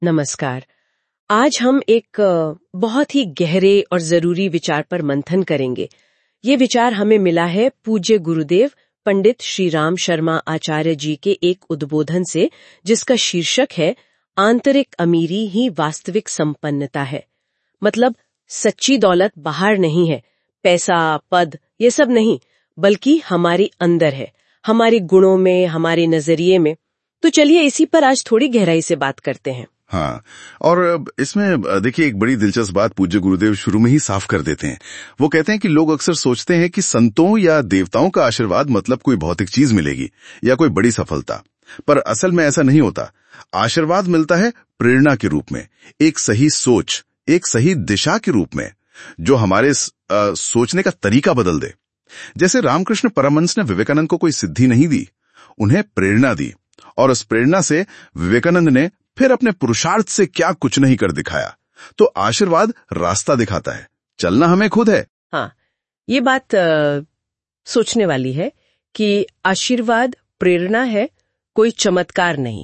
नमस्कार। आज हम एक बहुत ही गहरे और जरूरी विचार पर मंथन करेंगे। ये विचार हमें मिला है पूज्य गुरुदेव पंडित श्री राम शर्मा आचार्य जी के एक उद्बोधन से, जिसका शीर्षक है आंतरिक अमीरी ही वास्तविक संपन्नता है। मतलब सच्ची दौलत बाहर नहीं है, पैसा पद ये सब नहीं, बल्कि हमारी अंदर है, हमारे गुणों में, हमारे नजरिए में। तो चलिए इसी पर आज थोड़ी गहराई से बात करते हैं। हाँ, और इसमें देखिए एक बड़ी दिलचस्प बात पूज्य गुरुदेव शुरू में ही साफ कर देते हैं। वो कहते हैं कि लोग अक्सर सोचते हैं कि संतों या देवताओं का आशीर्वाद मतलब कोई भौतिक चीज मिलेगी या कोई बड़ी सफलता, पर असल में ऐसा नहीं होता। आशीर्वाद मिलता है प्रेरणा के रूप में, एक सही सोच, एक सही दिशा के रूप में, जो हमारे सोचने का तरीका बदल दे। जैसे रामकृष्ण परमहंस ने विवेकानंद को कोई सिद्धि नहीं दी, उन्हें प्रेरणा दी, और उस प्रेरणा से विवेकानंद ने फिर अपने पुरुषार्थ से क्या कुछ नहीं कर दिखाया। तो आशीर्वाद रास्ता दिखाता है, चलना हमें खुद है। हाँ, ये बात सोचने वाली है कि आशीर्वाद प्रेरणा है, कोई चमत्कार नहीं।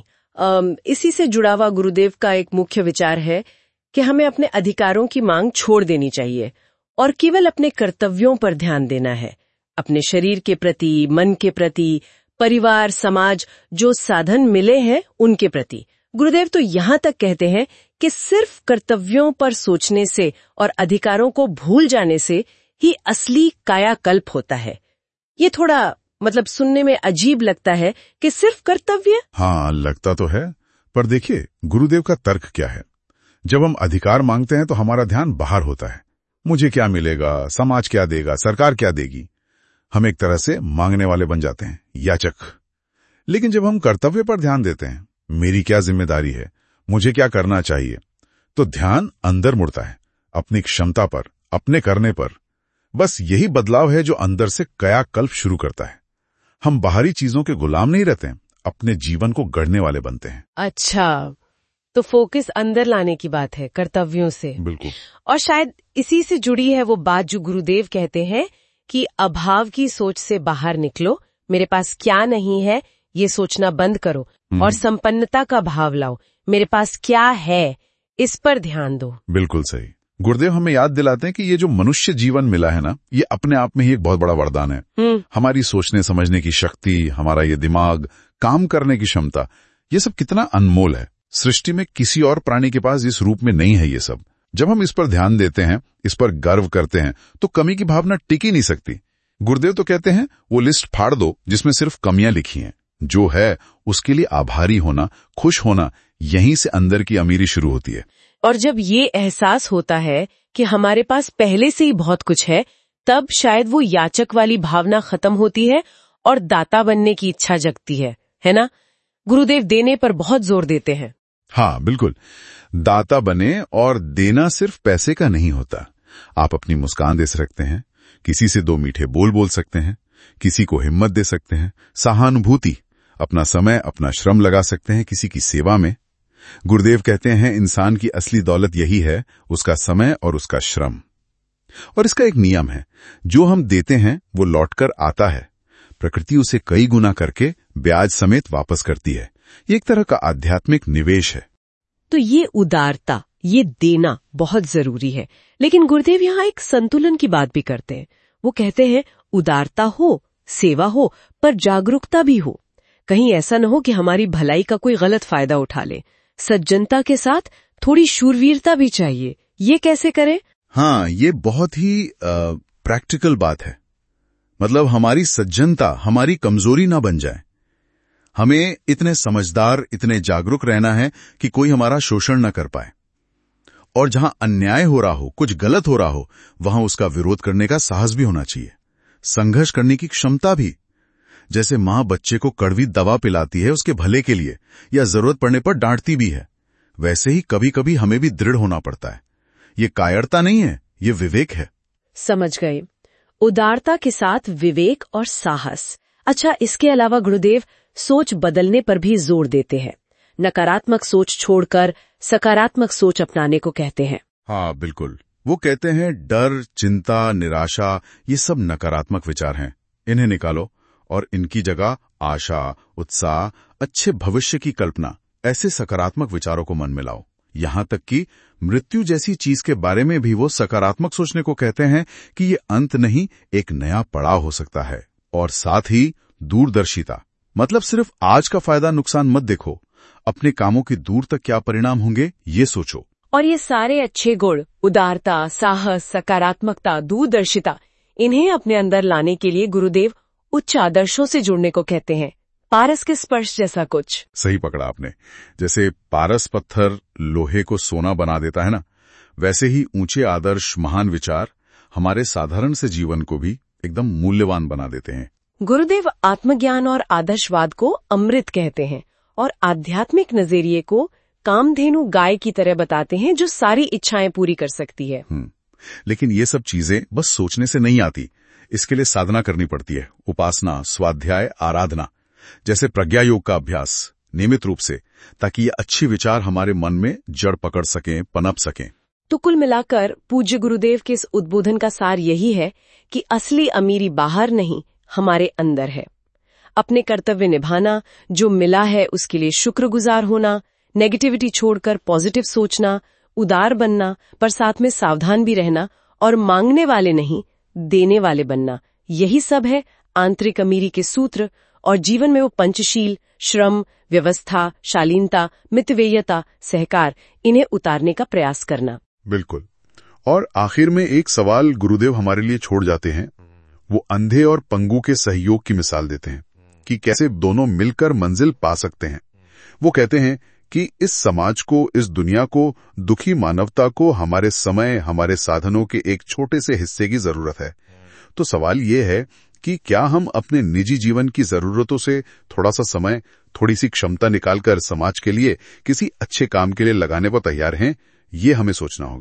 इसी से जुड़ा हुआ गुरुदेव का एक मुख्य विचार है कि हमें अपने अधिकारों की मांग छोड़ देनी चाहिए और केवल अपने कर्तव्यों पर ध्यान देना है। अपने शरीर के प्रति, मन के प्रति, परिवार, समाज, जो साधन मिले हैं उनके प्रति। गुरुदेव तो यहाँ तक कहते हैं कि सिर्फ कर्तव्यों पर सोचने से और अधिकारों को भूल जाने से ही असली कायाकल्प होता है। ये थोड़ा सुनने में अजीब लगता है कि सिर्फ कर्तव्य। हाँ, लगता तो है, पर देखिए गुरुदेव का तर्क क्या है। जब हम अधिकार मांगते हैं तो हमारा ध्यान बाहर होता है। मुझे क्या मिलेगा, समाज क्या देगा, सरकार क्या देगी। हम एक तरह से मांगने वाले बन जाते हैं, याचक। लेकिन जब हम कर्तव्य पर ध्यान देते हैं, मेरी क्या जिम्मेदारी है, मुझे क्या करना चाहिए, तो ध्यान अंदर मुड़ता है, अपनी क्षमता पर, अपने करने पर। बस यही बदलाव है जो अंदर से कायाकल्प शुरू करता है। हम बाहरी चीजों के गुलाम नहीं रहते हैं, अपने जीवन को गढ़ने वाले बनते हैं। अच्छा, तो फोकस अंदर लाने की बात है, कर्तव्यों से। बिल्कुल। और शायद इसी से जुड़ी है वो बात जो गुरुदेव कहते हैं कि अभाव की सोच से बाहर निकलो, मेरे पास क्या नहीं है ये सोचना बंद करो और संपन्नता का भाव लाओ, मेरे पास क्या है इस पर ध्यान दो। बिल्कुल सही। गुरुदेव हमें याद दिलाते हैं कि ये जो मनुष्य जीवन मिला है ना, ये अपने आप में ही एक बहुत बड़ा वरदान है। हमारी सोचने समझने की शक्ति, हमारा ये दिमाग, काम करने की क्षमता, ये सब कितना अनमोल है। सृष्टि में किसी और प्राणी के पास इस रूप में नहीं है ये सब। जब हम इस पर ध्यान देते हैं, इस पर गर्व करते हैं, तो कमी की भावना टिक ही नहीं सकती। गुरुदेव तो कहते हैं वो लिस्ट फाड़ दो जिसमें सिर्फ कमियां लिखी हैं। जो है उसके लिए आभारी होना, खुश होना, यहीं से अंदर की अमीरी शुरू होती है। और जब ये एहसास होता है कि हमारे पास पहले से ही बहुत कुछ है, तब शायद वो याचक वाली भावना खत्म होती है और दाता बनने की इच्छा जगती है ना? गुरुदेव देने पर बहुत जोर देते हैं। हाँ बिल्कुल, दाता बने, और देना सिर्फ पैसे का नहीं होता। आप अपनी मुस्कान दे सकते हैं, किसी से दो मीठे बोल बोल सकते हैं, किसी को हिम्मत दे सकते हैं, सहानुभूति, अपना समय, अपना श्रम लगा सकते हैं किसी की सेवा में। गुरुदेव कहते हैं इंसान की असली दौलत यही है, उसका समय और उसका श्रम। और इसका एक नियम है, जो हम देते हैं वो लौटकर आता है। प्रकृति उसे कई गुना करके ब्याज समेत वापस करती है। ये एक तरह का आध्यात्मिक निवेश है। तो ये उदारता, ये देना बहुत जरूरी है। लेकिन गुरुदेव यहाँ एक संतुलन की बात भी करते हैं। वो कहते हैं उदारता हो, सेवा हो, पर जागरूकता भी हो। कहीं ऐसा न हो कि हमारी भलाई का कोई गलत फायदा उठा ले। सज्जनता के साथ थोड़ी शूरवीरता भी चाहिए। ये कैसे करें? हाँ, ये बहुत ही प्रैक्टिकल बात है। मतलब हमारी सज्जनता हमारी कमजोरी ना बन जाए। हमें इतने समझदार, इतने जागरूक रहना है कि कोई हमारा शोषण न कर पाए। और जहां अन्याय हो रहा हो, कुछ गलत हो रहा हो, वहां उसका विरोध करने का साहस भी होना चाहिए, संघर्ष करने की क्षमता भी। जैसे मां बच्चे को कड़वी दवा पिलाती है उसके भले के लिए, या जरूरत पड़ने पर डांटती भी है, वैसे ही कभी कभी हमें भी दृढ़ होना पड़ता है। ये कायरता नहीं है, ये विवेक है। समझ गए। उदारता के साथ विवेक और साहस। अच्छा, इसके अलावा गुरुदेव सोच बदलने पर भी जोर देते हैं। नकारात्मक सोच छोड़कर सकारात्मक सोच अपनाने को कहते हैं। हाँ बिल्कुल, वो कहते हैं डर, चिंता, निराशा, ये सब नकारात्मक विचार हैं। इन्हें निकालो और इनकी जगह आशा, उत्साह, अच्छे भविष्य की कल्पना, ऐसे सकारात्मक विचारों को मन में लाओ। यहां तक कि मृत्यु जैसी चीज के बारे में भी वो सकारात्मक सोचने को कहते हैं कि ये अंत नहीं, एक नया पड़ाव हो सकता है। और साथ ही दूरदर्शिता, मतलब सिर्फ आज का फायदा नुकसान मत देखो, अपने कामों की दूर तक क्या परिणाम होंगे ये सोचो। और ये सारे अच्छे गुण, उदारता, साहस, सकारात्मकता, दूरदर्शिता, इन्हें अपने अंदर लाने के लिए गुरुदेव उच्च आदर्शों से जुड़ने को कहते हैं। पारस के स्पर्श जैसा कुछ। सही पकड़ा आपने। जैसे पारस पत्थर लोहे को सोना बना देता है ना, वैसे ही ऊंचे आदर्श, महान विचार हमारे साधारण से जीवन को भी एकदम मूल्यवान बना देते हैं। गुरुदेव आत्मज्ञान और आदर्शवाद को अमृत कहते हैं और आध्यात्मिक नजरिए को कामधेनु गाय की तरह बताते हैं जो सारी इच्छाएं पूरी कर सकती है। लेकिन ये सब चीजें बस सोचने से नहीं आती, इसके लिए साधना करनी पड़ती है। उपासना, स्वाध्याय, आराधना जैसे प्रज्ञा योग का अभ्यास नियमित रूप से, ताकि ये अच्छी विचार हमारे मन में जड़ पकड़ सकें, पनप सकें। तो कुल मिलाकर पूज्य गुरुदेव के इस उद्बोधन का सार यही है कि असली अमीरी बाहर नहीं, हमारे अंदर है। अपने कर्तव्य निभाना, जो मिला है उसके लिए शुक्रगुजार होना, नेगेटिविटी छोड़कर पॉजिटिव सोचना, उदार बनना पर साथ में सावधान भी रहना और मांगने वाले नहीं, देने वाले बनना, यही सब है आंतरिक अमीरी के सूत्र। और जीवन में वो पंचशील, श्रम, व्यवस्था, शालीनता, मितव्ययता, सहकार, इन्हें उतारने का प्रयास करना। बिल्कुल। और आखिर में एक सवाल गुरुदेव हमारे लिए छोड़ जाते हैं। वो अंधे और पंगु के सहयोग की मिसाल देते हैं कि कैसे दोनों मिलकर मंजिल पा सकते हैं। वो कहते हैं कि इस समाज को, इस दुनिया को, दुखी मानवता को हमारे समय, हमारे साधनों के एक छोटे से हिस्से की जरूरत है। तो सवाल ये है कि क्या हम अपने निजी जीवन की जरूरतों से थोड़ा सा समय, थोड़ी सी क्षमता निकालकर समाज के लिए किसी अच्छे काम के लिए लगाने पर तैयार हैं? ये हमें सोचना होगा।